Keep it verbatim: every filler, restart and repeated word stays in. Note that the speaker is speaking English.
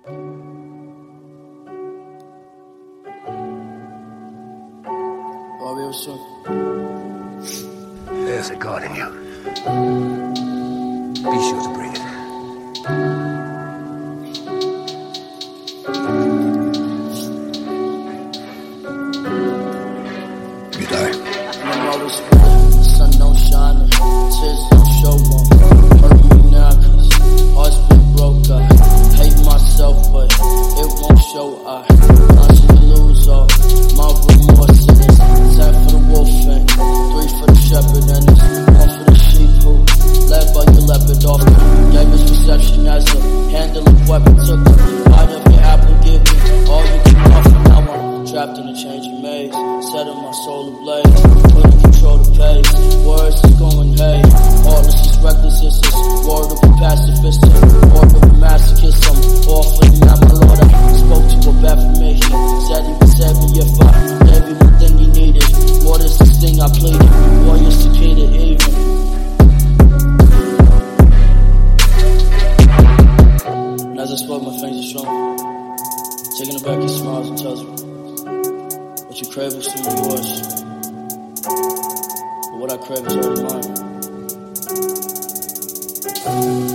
Are we soon? There's a God in you. Be sure to bring it. You die. I'm always good. The sun don't shine, the tears don't show one. Hurt me now, cause heart's been broke. I hate myself, but it won't show. I constantly lose all my remorse in this. Ten for the wolf and three for the shepherd, and it's one for the sheep who led by your leopard off. Gave his perception as a handling weapon. Took the bite of your apple, give me all you can offer. Now I'm trapped in a changing maze, setting my soul ablaze, couldn't control the pace. Words is going hay, heartless is reckless, it's this word of a pacifist, word of a masochist. I'm all for you now, my lord. I spoke to a bad for me, he said he would save me if I gave him the thing he needed. What is this thing I pleaded? Warriors to keep it even. And as I spoke, my fingers are strong, taking it back, he smiles and tells me, what you crave will soon be yours, but what I crave is already mine.